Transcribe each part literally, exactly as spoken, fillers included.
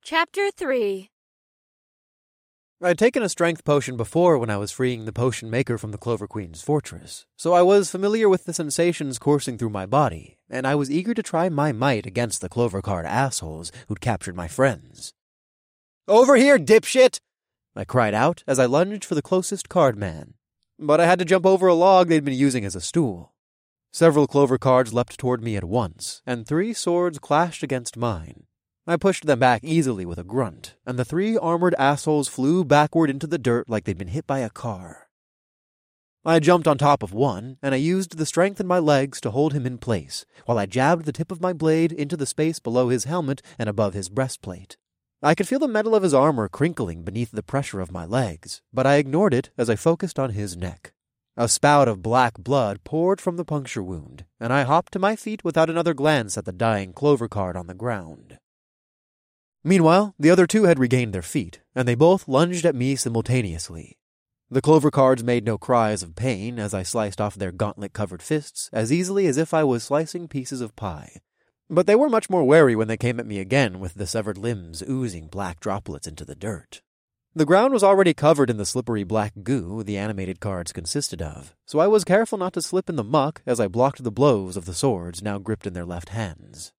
Chapter three. I'd taken a strength potion before when I was freeing the potion maker from the Clover Queen's fortress, so I was familiar with the sensations coursing through my body, and I was eager to try my might against the Clover Card assholes who'd captured my friends. "Over here, dipshit!" I cried out as I lunged for the closest card man, but I had to jump over a log they'd been using as a stool. Several Clover Cards leapt toward me at once, and three swords clashed against mine. I pushed them back easily with a grunt, and the three armored assholes flew backward into the dirt like they'd been hit by a car. I jumped on top of one, and I used the strength in my legs to hold him in place, while I jabbed the tip of my blade into the space below his helmet and above his breastplate. I could feel the metal of his armor crinkling beneath the pressure of my legs, but I ignored it as I focused on his neck. A spout of black blood poured from the puncture wound, and I hopped to my feet without another glance at the dying Clover Card on the ground. Meanwhile, the other two had regained their feet, and they both lunged at me simultaneously. The Clover Cards made no cries of pain as I sliced off their gauntlet-covered fists as easily as if I was slicing pieces of pie. But they were much more wary when they came at me again with the severed limbs oozing black droplets into the dirt. The ground was already covered in the slippery black goo the animated cards consisted of, so I was careful not to slip in the muck as I blocked the blows of the swords now gripped in their left hands.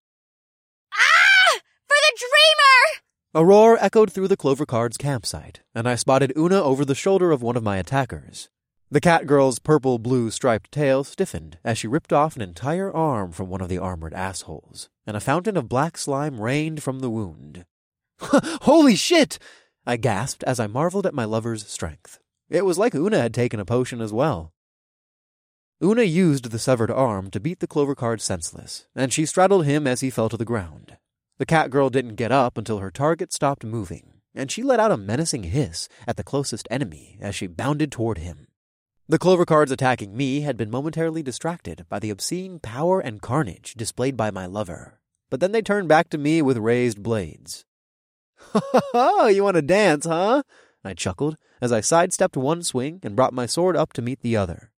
Dreamer! A roar echoed through the Clover Card's campsite, and I spotted Una over the shoulder of one of my attackers. The cat girl's purple-blue striped tail stiffened as she ripped off an entire arm from one of the armored assholes, and a fountain of black slime rained from the wound. "Holy shit!" I gasped as I marveled at my lover's strength. It was like Una had taken a potion as well. Una used the severed arm to beat the Clover Card senseless, and she straddled him as he fell to the ground. The cat girl didn't get up until her target stopped moving, and she let out a menacing hiss at the closest enemy as she bounded toward him. The Clover Cards attacking me had been momentarily distracted by the obscene power and carnage displayed by my lover, but then they turned back to me with raised blades. "Ha ha ha, you want to dance, huh?" I chuckled as I sidestepped one swing and brought my sword up to meet the other.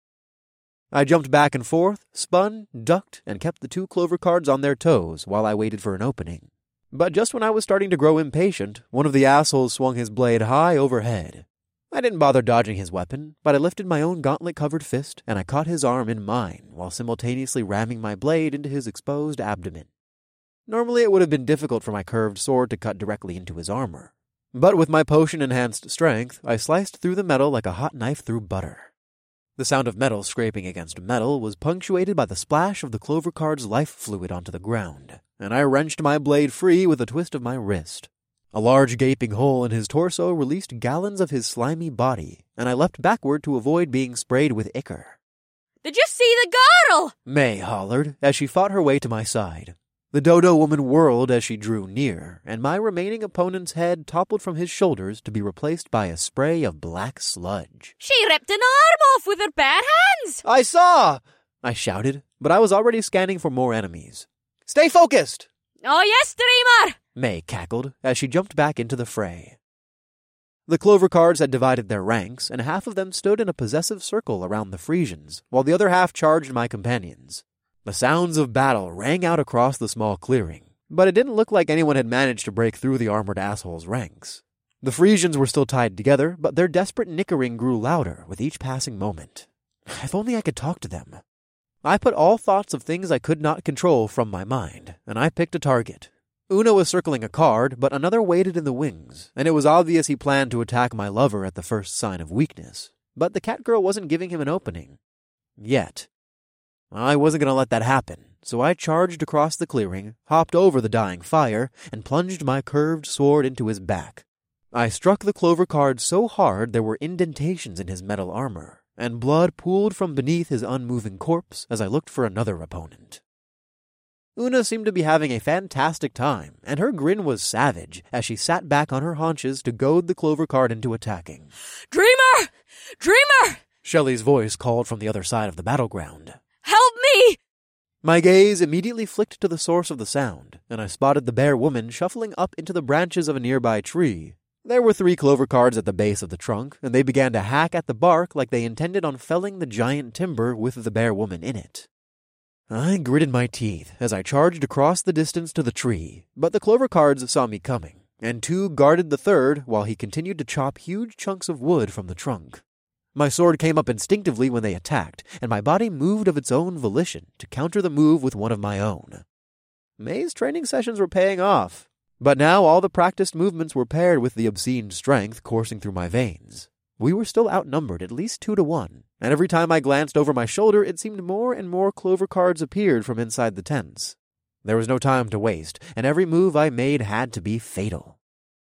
I jumped back and forth, spun, ducked, and kept the two Clover Cards on their toes while I waited for an opening. But just when I was starting to grow impatient, one of the assholes swung his blade high overhead. I didn't bother dodging his weapon, but I lifted my own gauntlet-covered fist, and I caught his arm in mine while simultaneously ramming my blade into his exposed abdomen. Normally it would have been difficult for my curved sword to cut directly into his armor, but with my potion-enhanced strength, I sliced through the metal like a hot knife through butter. The sound of metal scraping against metal was punctuated by the splash of the Clover Card's life fluid onto the ground, and I wrenched my blade free with a twist of my wrist. A large gaping hole in his torso released gallons of his slimy body, and I leapt backward to avoid being sprayed with ichor. "Did you see the girl?" May hollered as she fought her way to my side. The Dodo woman whirled as she drew near, and my remaining opponent's head toppled from his shoulders to be replaced by a spray of black sludge. "She ripped an arm off with her bare hands!" "I saw!" I shouted, but I was already scanning for more enemies. "Stay focused!" "Oh yes, Dreamer!" May cackled as she jumped back into the fray. The Clover Cards had divided their ranks, and half of them stood in a possessive circle around the Frisians, while the other half charged my companions. The sounds of battle rang out across the small clearing, but it didn't look like anyone had managed to break through the armored assholes' ranks. The Frisians were still tied together, but their desperate nickering grew louder with each passing moment. If only I could talk to them. I put all thoughts of things I could not control from my mind, and I picked a target. Una was circling a card, but another waited in the wings, and it was obvious he planned to attack my lover at the first sign of weakness. But the cat girl wasn't giving him an opening. Yet. I wasn't going to let that happen, so I charged across the clearing, hopped over the dying fire, and plunged my curved sword into his back. I struck the Clover Card so hard there were indentations in his metal armor, and blood pooled from beneath his unmoving corpse as I looked for another opponent. Una seemed to be having a fantastic time, and her grin was savage as she sat back on her haunches to goad the Clover Card into attacking. "Dreamer! Dreamer!" Shelley's voice called from the other side of the battleground. "Help me!" My gaze immediately flicked to the source of the sound, and I spotted the bear woman shuffling up into the branches of a nearby tree. There were three Clover Cards at the base of the trunk, and they began to hack at the bark like they intended on felling the giant timber with the bear woman in it. I gritted my teeth as I charged across the distance to the tree, but the Clover Cards saw me coming, and two guarded the third while he continued to chop huge chunks of wood from the trunk. My sword came up instinctively when they attacked, and my body moved of its own volition to counter the move with one of my own. May's training sessions were paying off, but now all the practiced movements were paired with the obscene strength coursing through my veins. We were still outnumbered at least two to one, and every time I glanced over my shoulder, it seemed more and more clover cards appeared from inside the tents. There was no time to waste, and every move I made had to be fatal.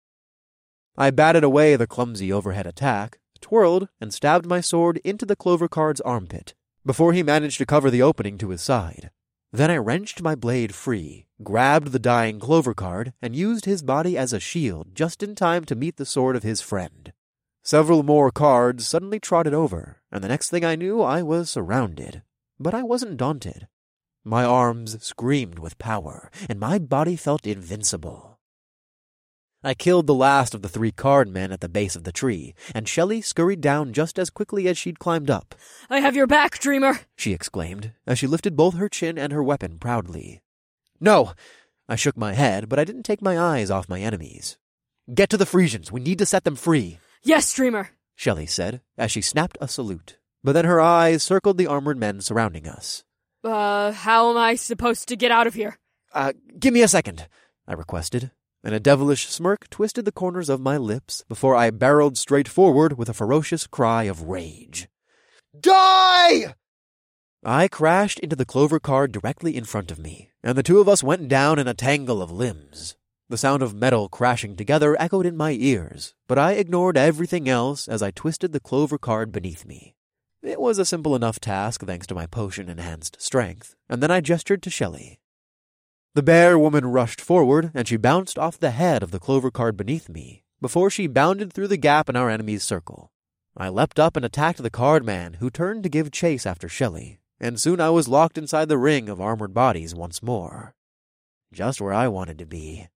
I batted away the clumsy overhead attack, twirled, and stabbed my sword into the clover card's armpit, before he managed to cover the opening to his side. Then I wrenched my blade free, grabbed the dying clover card, and used his body as a shield just in time to meet the sword of his friend. Several more cards suddenly trotted over, and the next thing I knew I was surrounded. But I wasn't daunted. My arms screamed with power, and my body felt invincible. I killed the last of the three card men at the base of the tree, and Shelley scurried down just as quickly as she'd climbed up. I have your back, Dreamer, she exclaimed, as she lifted both her chin and her weapon proudly. No! I shook my head, but I didn't take my eyes off my enemies. Get to the Frisians. We need to set them free. Yes, Dreamer, Shelley said, as she snapped a salute. But then her eyes circled the armored men surrounding us. Uh, how am I supposed to get out of here? Uh, give me a second, I requested, and a devilish smirk twisted the corners of my lips before I barreled straight forward with a ferocious cry of rage. Die! I crashed into the clover card directly in front of me, and the two of us went down in a tangle of limbs. The sound of metal crashing together echoed in my ears, but I ignored everything else as I twisted the clover card beneath me. It was a simple enough task thanks to my potion-enhanced strength, and then I gestured to Shelley. The bear woman rushed forward, and she bounced off the head of the clover card beneath me, before she bounded through the gap in our enemy's circle. I leapt up and attacked the card man, who turned to give chase after Shelley, and soon I was locked inside the ring of armored bodies once more. Just where I wanted to be.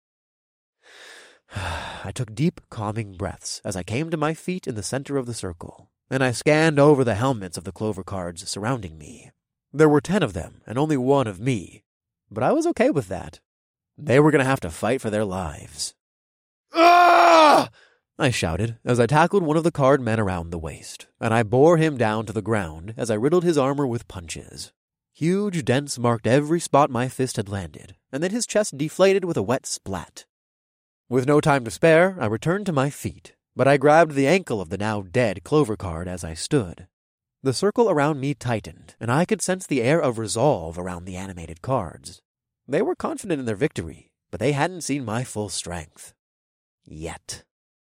I took deep, calming breaths as I came to my feet in the center of the circle, and I scanned over the helmets of the clover cards surrounding me. There were ten of them, and only one of me, but I was okay with that. They were going to have to fight for their lives. Ah! I shouted as I tackled one of the card men around the waist, and I bore him down to the ground as I riddled his armor with punches. Huge dents marked every spot my fist had landed, and then his chest deflated with a wet splat. With no time to spare, I returned to my feet, but I grabbed the ankle of the now dead clover card as I stood. The circle around me tightened, and I could sense the air of resolve around the animated cards. They were confident in their victory, but they hadn't seen my full strength. Yet.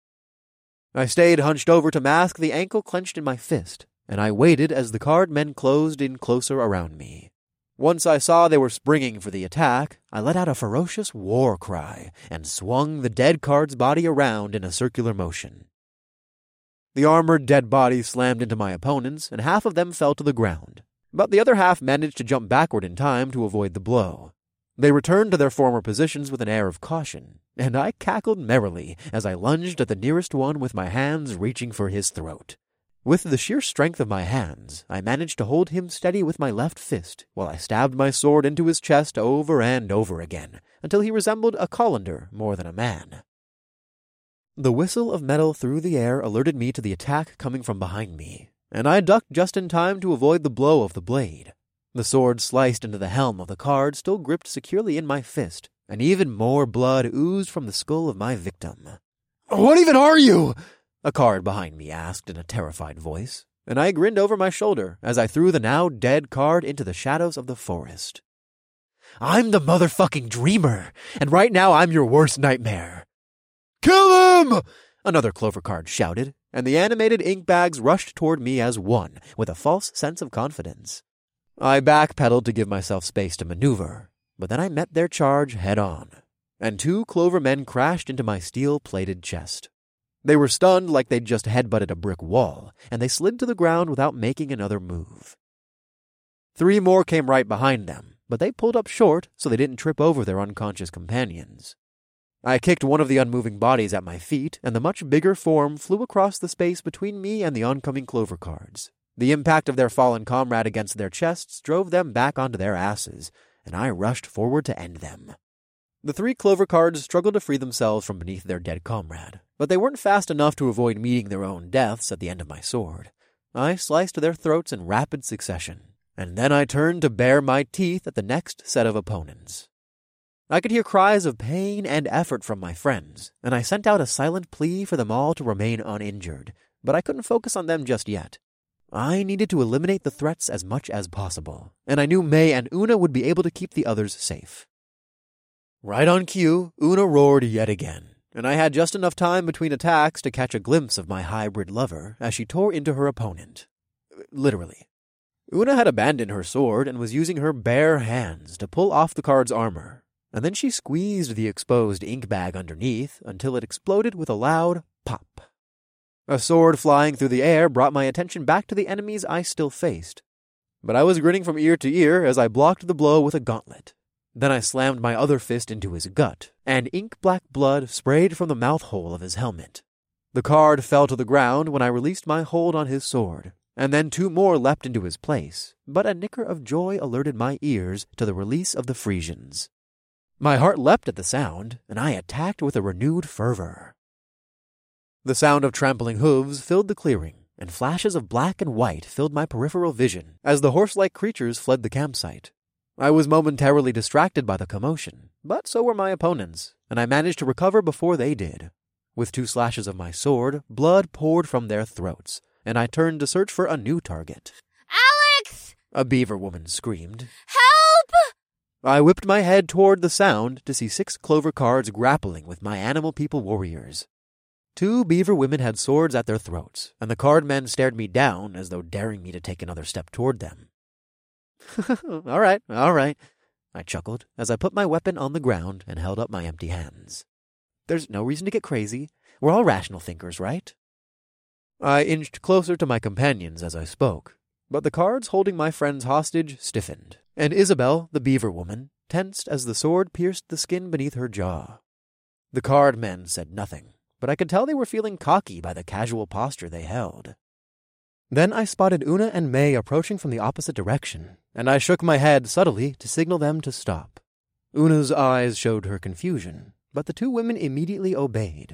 I stayed hunched over to mask the ankle clenched in my fist, and I waited as the card men closed in closer around me. Once I saw they were springing for the attack, I let out a ferocious war cry and swung the dead card's body around in a circular motion. The armored dead body slammed into my opponents, and half of them fell to the ground, but the other half managed to jump backward in time to avoid the blow. They returned to their former positions with an air of caution, and I cackled merrily as I lunged at the nearest one with my hands reaching for his throat. With the sheer strength of my hands, I managed to hold him steady with my left fist while I stabbed my sword into his chest over and over again, until he resembled a colander more than a man. The whistle of metal through the air alerted me to the attack coming from behind me, and I ducked just in time to avoid the blow of the blade. The sword sliced into the helm of the card still gripped securely in my fist, and even more blood oozed from the skull of my victim. "What even are you?" a card behind me asked in a terrified voice, and I grinned over my shoulder as I threw the now dead card into the shadows of the forest. "I'm the motherfucking Dreamer, and right now I'm your worst nightmare." "Kill him!" another clover card shouted, and the animated ink bags rushed toward me as one, with a false sense of confidence. I backpedaled to give myself space to maneuver, but then I met their charge head-on, and two clover men crashed into my steel-plated chest. They were stunned like they'd just headbutted a brick wall, and they slid to the ground without making another move. Three more came right behind them, but they pulled up short so they didn't trip over their unconscious companions. I kicked one of the unmoving bodies at my feet, and the much bigger form flew across the space between me and the oncoming clover cards. The impact of their fallen comrade against their chests drove them back onto their asses, and I rushed forward to end them. The three clover cards struggled to free themselves from beneath their dead comrade, but they weren't fast enough to avoid meeting their own deaths at the end of my sword. I sliced their throats in rapid succession, and then I turned to bare my teeth at the next set of opponents. I could hear cries of pain and effort from my friends, and I sent out a silent plea for them all to remain uninjured, but I couldn't focus on them just yet. I needed to eliminate the threats as much as possible, and I knew May and Una would be able to keep the others safe. Right on cue, Una roared yet again, and I had just enough time between attacks to catch a glimpse of my hybrid lover as she tore into her opponent. Literally. Una had abandoned her sword and was using her bare hands to pull off the card's armor, and then she squeezed the exposed ink bag underneath until it exploded with a loud pop. A sword flying through the air brought my attention back to the enemies I still faced, but I was grinning from ear to ear as I blocked the blow with a gauntlet. Then I slammed my other fist into his gut, and ink-black blood sprayed from the mouth hole of his helmet. The card fell to the ground when I released my hold on his sword, and then two more leapt into his place, but a nicker of joy alerted my ears to the release of the Frisians. My heart leapt at the sound, and I attacked with a renewed fervor. The sound of trampling hooves filled the clearing, and flashes of black and white filled my peripheral vision as the horse-like creatures fled the campsite. I was momentarily distracted by the commotion, but so were my opponents, and I managed to recover before they did. With two slashes of my sword, blood poured from their throats, and I turned to search for a new target. Alex! A beaver woman screamed. Help! I whipped my head toward the sound to see six clover cards grappling with my animal people warriors. Two beaver women had swords at their throats, and the card men stared me down as though daring me to take another step toward them. all right, all right, I chuckled as I put my weapon on the ground and held up my empty hands. There's no reason to get crazy. We're all rational thinkers, right? I inched closer to my companions as I spoke, but the cards holding my friends hostage stiffened, and Isabel, the beaver woman, tensed as the sword pierced the skin beneath her jaw. The card men said nothing, but I could tell they were feeling cocky by the casual posture they held. Then I spotted Una and May approaching from the opposite direction, and I shook my head subtly to signal them to stop. Una's eyes showed her confusion, but the two women immediately obeyed.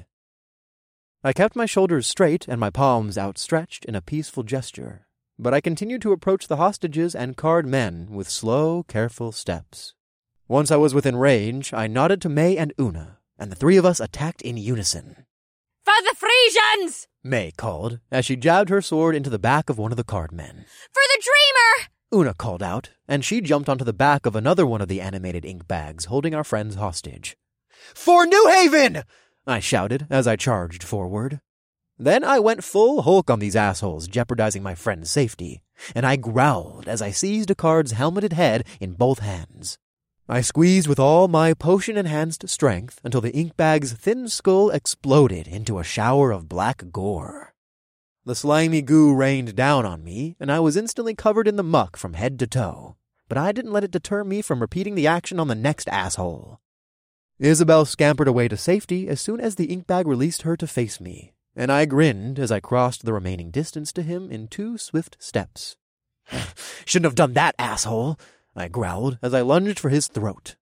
I kept my shoulders straight and my palms outstretched in a peaceful gesture, but I continued to approach the hostages and card men with slow, careful steps. Once I was within range, I nodded to May and Una, and the three of us attacked in unison. For the Frisians! May called, as she jabbed her sword into the back of one of the card men. For the Dreamer! Una called out, and she jumped onto the back of another one of the animated ink bags holding our friends hostage. For New Haven! I shouted as I charged forward. Then I went full Hulk on these assholes, jeopardizing my friend's safety, and I growled as I seized a card's helmeted head in both hands. I squeezed with all my potion-enhanced strength until the ink bag's thin skull exploded into a shower of black gore. The slimy goo rained down on me, and I was instantly covered in the muck from head to toe, but I didn't let it deter me from repeating the action on the next asshole. Isabel scampered away to safety as soon as the ink bag released her to face me, and I grinned as I crossed the remaining distance to him in two swift steps. Shouldn't have done that, asshole! I growled as I lunged for his throat.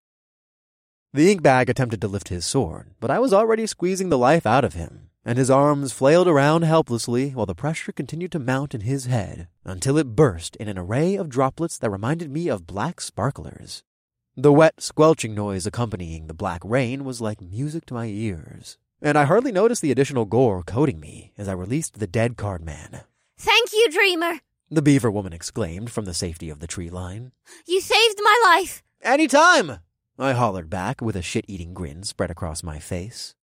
The ink bag attempted to lift his sword, but I was already squeezing the life out of him, and his arms flailed around helplessly while the pressure continued to mount in his head until it burst in an array of droplets that reminded me of black sparklers. The wet, squelching noise accompanying the black rain was like music to my ears, and I hardly noticed the additional gore coating me as I released the dead card man. Thank you, Dreamer! The beaver woman exclaimed from the safety of the tree line. You saved my life! Any time! I hollered back with a shit-eating grin spread across my face.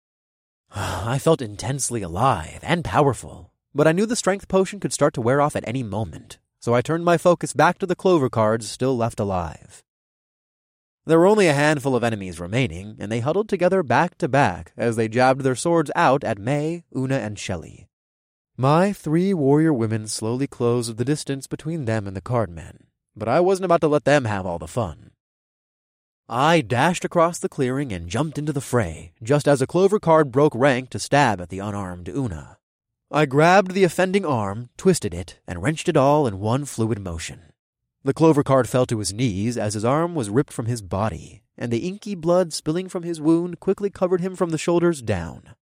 I felt intensely alive and powerful, but I knew the strength potion could start to wear off at any moment, so I turned my focus back to the clover cards still left alive. There were only a handful of enemies remaining, and they huddled together back to back as they jabbed their swords out at May, Una, and Shelley. My three warrior women slowly closed the distance between them and the card men, but I wasn't about to let them have all the fun. I dashed across the clearing and jumped into the fray, just as a clover card broke rank to stab at the unarmed Una. I grabbed the offending arm, twisted it, and wrenched it all in one fluid motion. The clover card fell to his knees as his arm was ripped from his body, and the inky blood spilling from his wound quickly covered him from the shoulders down.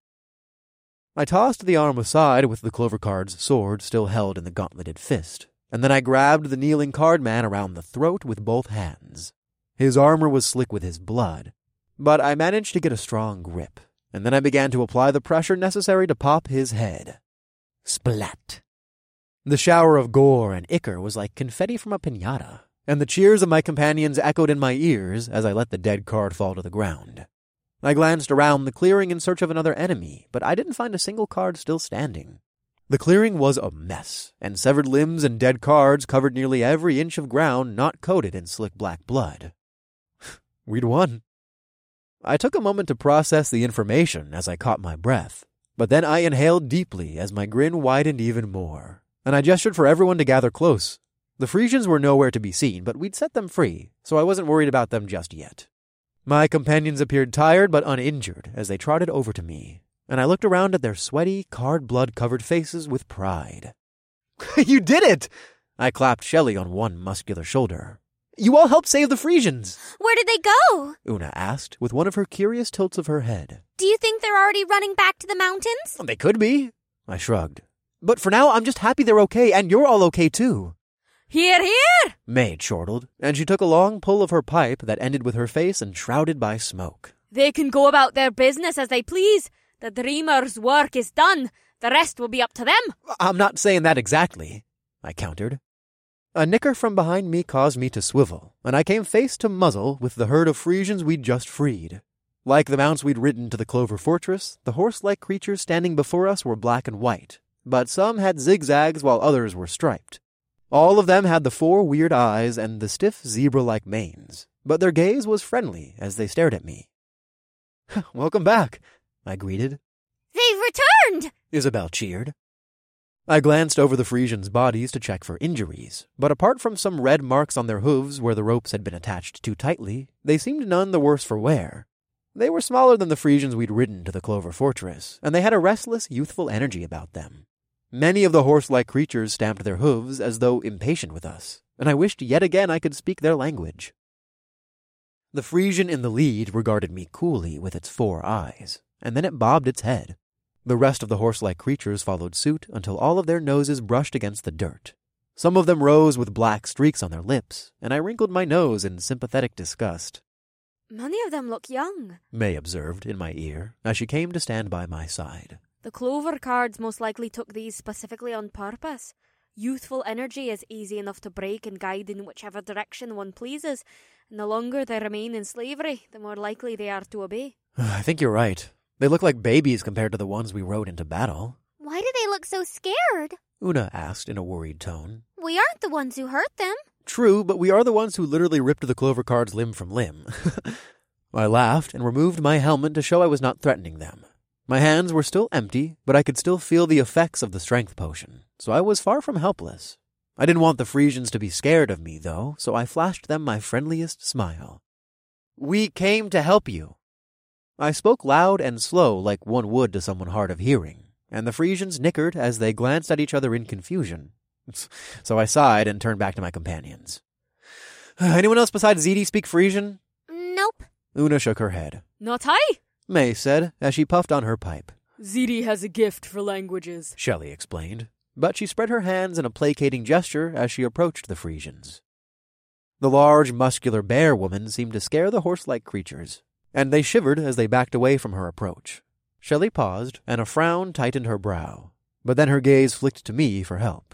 I tossed the arm aside with the clover card's sword still held in the gauntleted fist, and then I grabbed the kneeling cardman around the throat with both hands. His armor was slick with his blood, but I managed to get a strong grip, and then I began to apply the pressure necessary to pop his head. Splat! The shower of gore and ichor was like confetti from a piñata, and the cheers of my companions echoed in my ears as I let the dead card fall to the ground. I glanced around the clearing in search of another enemy, but I didn't find a single card still standing. The clearing was a mess, and severed limbs and dead cards covered nearly every inch of ground not coated in slick black blood. We'd won. I took a moment to process the information as I caught my breath, but then I inhaled deeply as my grin widened even more, and I gestured for everyone to gather close. The Frisians were nowhere to be seen, but we'd set them free, so I wasn't worried about them just yet. My companions appeared tired but uninjured as they trotted over to me, and I looked around at their sweaty, card-blood-covered faces with pride. You did it! I clapped Shelley on one muscular shoulder. You all helped save the Frisians! Where did they go? Una asked, with one of her curious tilts of her head. Do you think they're already running back to the mountains? They could be, I shrugged. But for now, I'm just happy they're okay, and you're all okay, too. Hear, hear! May chortled, and she took a long pull of her pipe that ended with her face enshrouded by smoke. They can go about their business as they please. The Dreamer's work is done. The rest will be up to them. I'm not saying that exactly, I countered. A nicker from behind me caused me to swivel, and I came face to muzzle with the herd of Frisians we'd just freed. Like the mounts we'd ridden to the Clover Fortress, the horse-like creatures standing before us were black and white, but some had zigzags while others were striped. All of them had the four weird eyes and the stiff zebra-like manes, but their gaze was friendly as they stared at me. Welcome back, I greeted. They've returned! Isabel cheered. I glanced over the Frisians' bodies to check for injuries, but apart from some red marks on their hooves where the ropes had been attached too tightly, they seemed none the worse for wear. They were smaller than the Frisians we'd ridden to the Clover Fortress, and they had a restless, youthful energy about them. Many of the horse-like creatures stamped their hooves as though impatient with us, and I wished yet again I could speak their language. The Frisian in the lead regarded me coolly with its four eyes, and then it bobbed its head. The rest of the horse-like creatures followed suit until all of their noses brushed against the dirt. Some of them rose with black streaks on their lips, and I wrinkled my nose in sympathetic disgust. Many of them look young, May observed in my ear as she came to stand by my side. The Clover cards most likely took these specifically on purpose. Youthful energy is easy enough to break and guide in whichever direction one pleases, and the longer they remain in slavery, the more likely they are to obey. I think you're right. They look like babies compared to the ones we rode into battle. Why do they look so scared? Una asked in a worried tone. We aren't the ones who hurt them. True, but we are the ones who literally ripped the Clover cards limb from limb. I laughed and removed my helmet to show I was not threatening them. My hands were still empty, but I could still feel the effects of the strength potion, so I was far from helpless. I didn't want the Frisians to be scared of me, though, so I flashed them my friendliest smile. We came to help you. I spoke loud and slow like one would to someone hard of hearing, and the Frisians nickered as they glanced at each other in confusion. So I sighed and turned back to my companions. Anyone else besides Ziti speak Frisian? Nope. Una shook her head. Not I. May said as she puffed on her pipe. Ziti has a gift for languages, Shelley explained, but she spread her hands in a placating gesture as she approached the Frisians. The large, muscular bear woman seemed to scare the horse-like creatures, and they shivered as they backed away from her approach. Shelley paused, and a frown tightened her brow, but then her gaze flicked to me for help.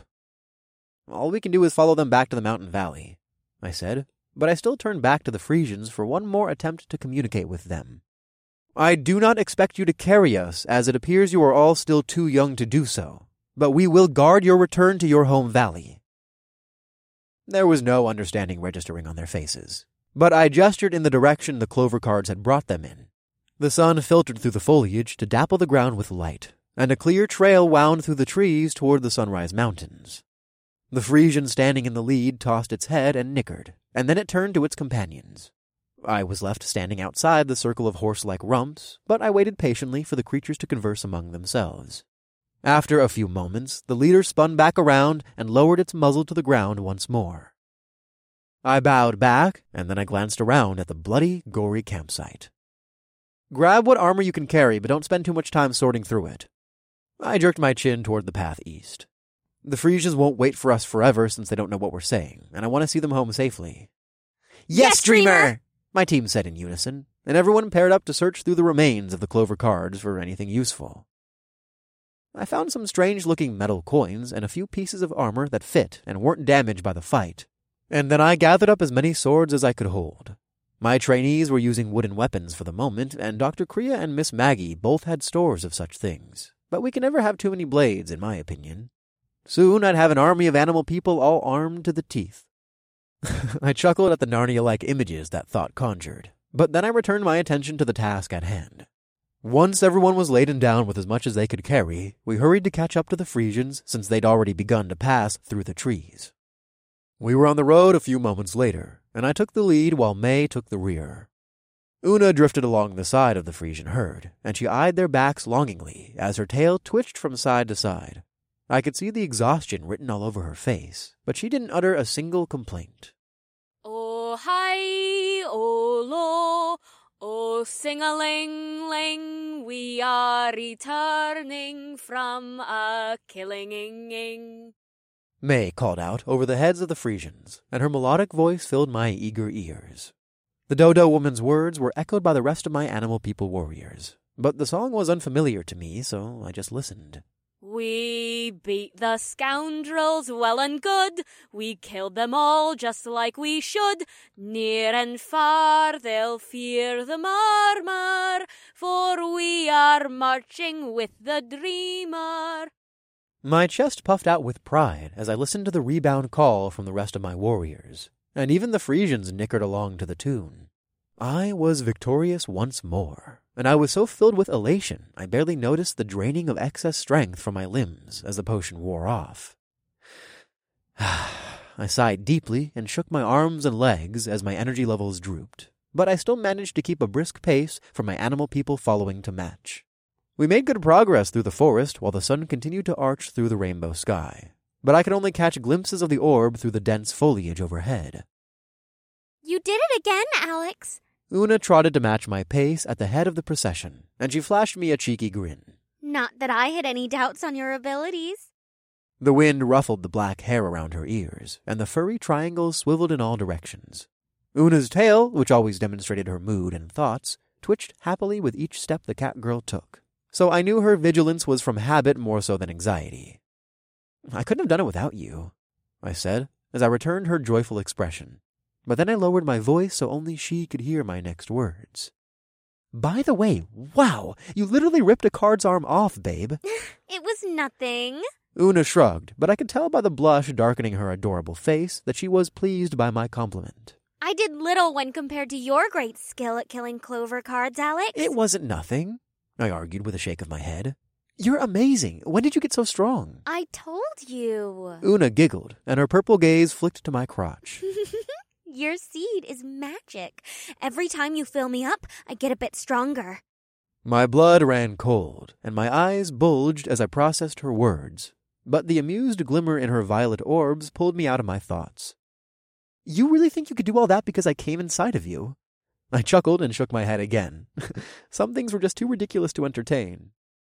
All we can do is follow them back to the mountain valley, I said, but I still turned back to the Frisians for one more attempt to communicate with them. I do not expect you to carry us, as it appears you are all still too young to do so, but we will guard your return to your home valley. There was no understanding registering on their faces, but I gestured in the direction the clover cards had brought them in. The sun filtered through the foliage to dapple the ground with light, and a clear trail wound through the trees toward the Sunrise Mountains. The Frisian standing in the lead tossed its head and nickered, and then it turned to its companions. I was left standing outside the circle of horse-like rumps, but I waited patiently for the creatures to converse among themselves. After a few moments, the leader spun back around and lowered its muzzle to the ground once more. I bowed back, and then I glanced around at the bloody, gory campsite. Grab what armor you can carry, but don't spend too much time sorting through it. I jerked my chin toward the path east. The Frisians won't wait for us forever since they don't know what we're saying, and I want to see them home safely. Yes, Dreamer! My team said in unison, and everyone paired up to search through the remains of the clover cards for anything useful. I found some strange-looking metal coins and a few pieces of armor that fit and weren't damaged by the fight, and then I gathered up as many swords as I could hold. My trainees were using wooden weapons for the moment, and Doctor Kriya and Miss Maggie both had stores of such things, but we can never have too many blades, in my opinion. Soon I'd have an army of animal people all armed to the teeth. I chuckled at the Narnia-like images that thought conjured, but then I returned my attention to the task at hand. Once everyone was laden down with as much as they could carry, we hurried to catch up to the Frisians since they'd already begun to pass through the trees. We were on the road a few moments later, and I took the lead while May took the rear. Una drifted along the side of the Frisian herd, and she eyed their backs longingly as her tail twitched from side to side. I could see the exhaustion written all over her face, but she didn't utter a single complaint. Oh hi, oh lo, oh sing-a-ling-ling, we are returning from a killing-ing. May called out over the heads of the Frisians, and her melodic voice filled my eager ears. The Dodo woman's words were echoed by the rest of my animal people warriors, but the song was unfamiliar to me, so I just listened. We beat the scoundrels well and good. We killed them all just like we should. Near and far they'll fear the murmur, for we are marching with the Dreamer. My chest puffed out with pride as I listened to the rebound call from the rest of my warriors, and even the Frisians nickered along to the tune. I was victorious once more, and I was so filled with elation I barely noticed the draining of excess strength from my limbs as the potion wore off. I sighed deeply and shook my arms and legs as my energy levels drooped, but I still managed to keep a brisk pace for my animal people following to match. We made good progress through the forest while the sun continued to arch through the rainbow sky, but I could only catch glimpses of the orb through the dense foliage overhead. You did it again, Alex. Una trotted to match my pace at the head of the procession, and she flashed me a cheeky grin. Not that I had any doubts on your abilities. The wind ruffled the black hair around her ears, and the furry triangles swiveled in all directions. Una's tail, which always demonstrated her mood and thoughts, twitched happily with each step the cat girl took, so I knew her vigilance was from habit more so than anxiety. I couldn't have done it without you, I said, as I returned her joyful expression. But then I lowered my voice so only she could hear my next words. By the way, wow, you literally ripped a card's arm off, babe. It was nothing. Una shrugged, but I could tell by the blush darkening her adorable face that she was pleased by my compliment. I did little when compared to your great skill at killing clover cards, Alex. It wasn't nothing, I argued with a shake of my head. You're amazing. When did you get so strong? I told you. Una giggled, and her purple gaze flicked to my crotch. Your seed is magic. Every time you fill me up, I get a bit stronger. My blood ran cold, and my eyes bulged as I processed her words, but the amused glimmer in her violet orbs pulled me out of my thoughts. You really think you could do all that because I came inside of you? I chuckled and shook my head again. Some things were just too ridiculous to entertain.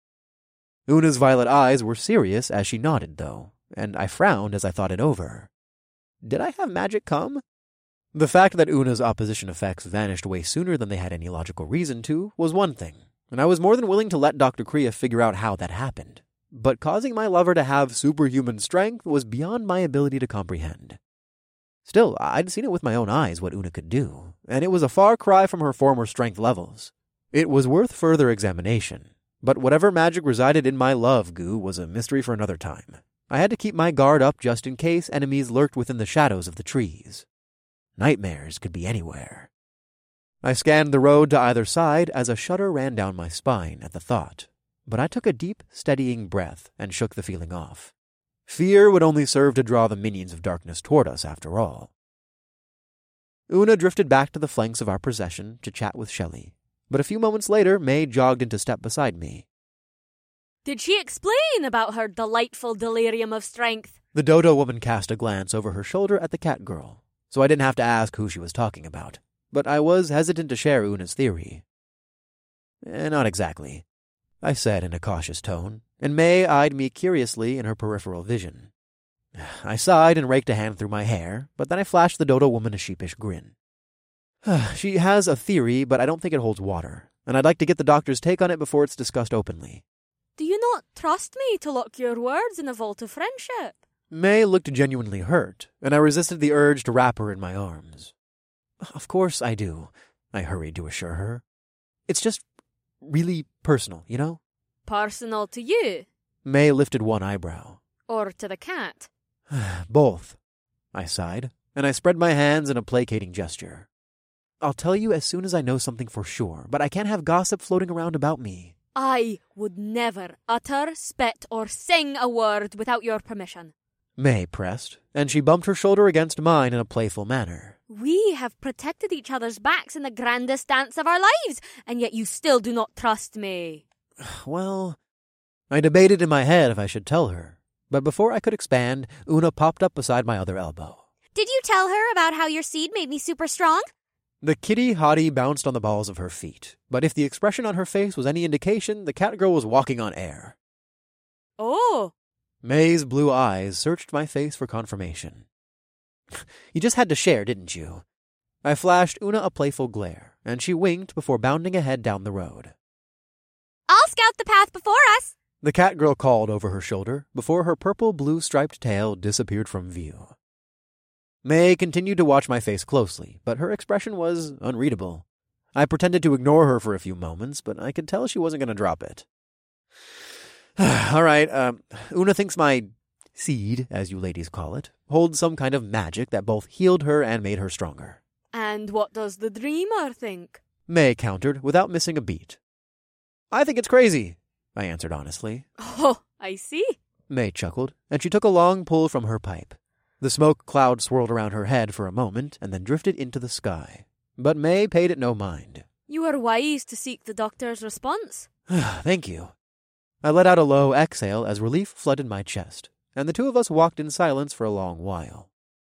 Una's violet eyes were serious as she nodded, though, and I frowned as I thought it over. Did I have magic come? The fact that Una's opposition effects vanished way sooner than they had any logical reason to was one thing, and I was more than willing to let Doctor Kriya figure out how that happened. But causing my lover to have superhuman strength was beyond my ability to comprehend. Still, I'd seen it with my own eyes what Una could do, and it was a far cry from her former strength levels. It was worth further examination, but whatever magic resided in my love goo was a mystery for another time. I had to keep my guard up just in case enemies lurked within the shadows of the trees. Nightmares could be anywhere. I scanned the road to either side as a shudder ran down my spine at the thought, but I took a deep, steadying breath and shook the feeling off. Fear would only serve to draw the minions of darkness toward us, after all. Una drifted back to the flanks of our procession to chat with Shelley, but a few moments later May jogged into step beside me. Did she explain about her delightful delirium of strength? The Dodo woman cast a glance over her shoulder at the cat girl, so I didn't have to ask who she was talking about. But I was hesitant to share Una's theory. Eh, not exactly, I said in a cautious tone, and May eyed me curiously in her peripheral vision. I sighed and raked a hand through my hair, but then I flashed the dodo woman a sheepish grin. She has a theory, but I don't think it holds water, and I'd like to get the doctor's take on it before it's discussed openly. Do you not trust me to lock your words in a vault of friendship? May looked genuinely hurt, and I resisted the urge to wrap her in my arms. Of course I do, I hurried to assure her. It's just really personal, you know? Personal to you? May lifted one eyebrow. Or to the cat? Both, I sighed, and I spread my hands in a placating gesture. I'll tell you as soon as I know something for sure, but I can't have gossip floating around about me. I would never utter, spit, or sing a word without your permission. May pressed, and she bumped her shoulder against mine in a playful manner. We have protected each other's backs in the grandest dance of our lives, and yet you still do not trust me. Well, I debated in my head if I should tell her, but before I could expand, Una popped up beside my other elbow. Did you tell her about how your seed made me super strong? The kitty hottie bounced on the balls of her feet, but if the expression on her face was any indication, the cat girl was walking on air. Oh! May's blue eyes searched my face for confirmation. You just had to share, didn't you? I flashed Una a playful glare, and she winked before bounding ahead down the road. I'll scout the path before us, the cat girl called over her shoulder before her purple-blue striped tail disappeared from view. May continued to watch my face closely, but her expression was unreadable. I pretended to ignore her for a few moments, but I could tell she wasn't going to drop it. All right, um, Una thinks my seed, as you ladies call it, holds some kind of magic that both healed her and made her stronger. And what does the dreamer think? May countered without missing a beat. I think it's crazy, I answered honestly. Oh, I see. May chuckled, and she took a long pull from her pipe. The smoke cloud swirled around her head for a moment and then drifted into the sky. But May paid it no mind. You are wise to seek the doctor's response. Thank you. I let out a low exhale as relief flooded my chest, and the two of us walked in silence for a long while.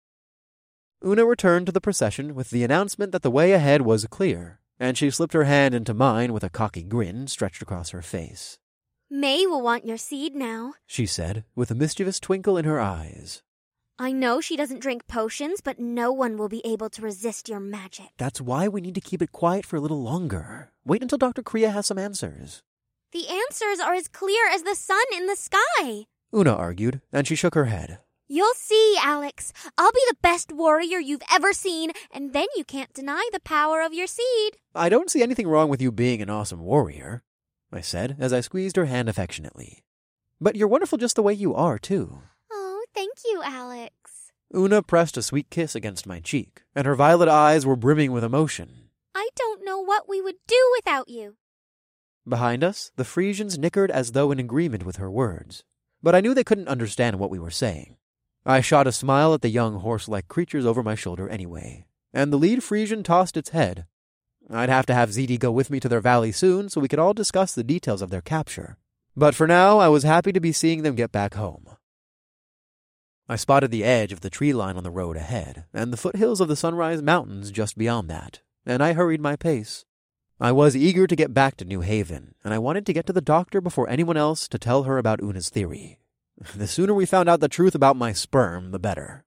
Una returned to the procession with the announcement that the way ahead was clear, and she slipped her hand into mine with a cocky grin stretched across her face. May will want your seed now, she said, with a mischievous twinkle in her eyes. I know she doesn't drink potions, but no one will be able to resist your magic. That's why we need to keep it quiet for a little longer. Wait until Doctor Kriya has some answers. The answers are as clear as the sun in the sky, Una argued, and she shook her head. You'll see, Alex. I'll be the best warrior you've ever seen, and then you can't deny the power of your seed. I don't see anything wrong with you being an awesome warrior, I said as I squeezed her hand affectionately. But you're wonderful just the way you are, too. Oh, thank you, Alex. Una pressed a sweet kiss against my cheek, and her violet eyes were brimming with emotion. I don't know what we would do without you. Behind us, the Frisians nickered as though in agreement with her words, but I knew they couldn't understand what we were saying. I shot a smile at the young horse-like creatures over my shoulder anyway, and the lead Frisian tossed its head. I'd have to have Ziti go with me to their valley soon so we could all discuss the details of their capture. But for now, I was happy to be seeing them get back home. I spotted the edge of the tree line on the road ahead, and the foothills of the Sunrise Mountains just beyond that, and I hurried my pace. I was eager to get back to New Haven, and I wanted to get to the doctor before anyone else to tell her about Una's theory. The sooner we found out the truth about my sperm, the better.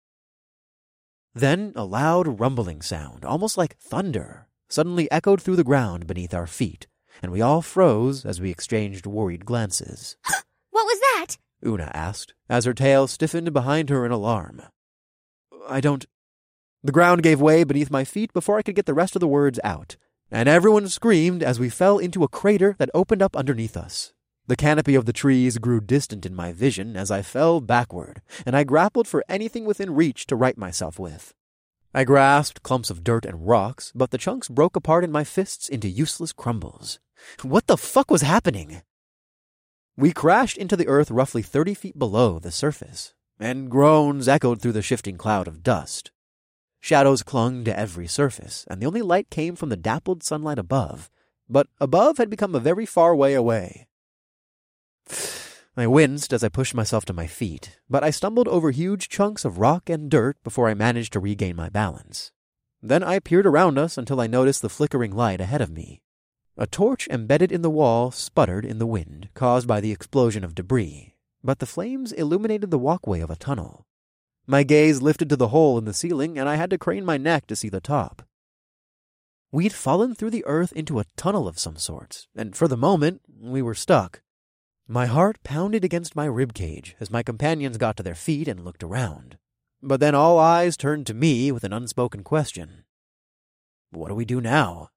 Then a loud rumbling sound, almost like thunder, suddenly echoed through the ground beneath our feet, and we all froze as we exchanged worried glances. What was that? Una asked, as her tail stiffened behind her in alarm. I don't... The ground gave way beneath my feet before I could get the rest of the words out, and everyone screamed as we fell into a crater that opened up underneath us. The canopy of the trees grew distant in my vision as I fell backward, and I grappled for anything within reach to right myself with. I grasped clumps of dirt and rocks, but the chunks broke apart in my fists into useless crumbles. What the fuck was happening? We crashed into the earth roughly thirty feet below the surface, and groans echoed through the shifting cloud of dust. Shadows clung to every surface, and the only light came from the dappled sunlight above, but above had become a very far way away. I winced as I pushed myself to my feet, but I stumbled over huge chunks of rock and dirt before I managed to regain my balance. Then I peered around us until I noticed the flickering light ahead of me. A torch embedded in the wall sputtered in the wind, caused by the explosion of debris, but the flames illuminated the walkway of a tunnel. My gaze lifted to the hole in the ceiling, and I had to crane my neck to see the top. We'd fallen through the earth into a tunnel of some sort, and for the moment, we were stuck. My heart pounded against my ribcage as my companions got to their feet and looked around. But then all eyes turned to me with an unspoken question. What do we do now?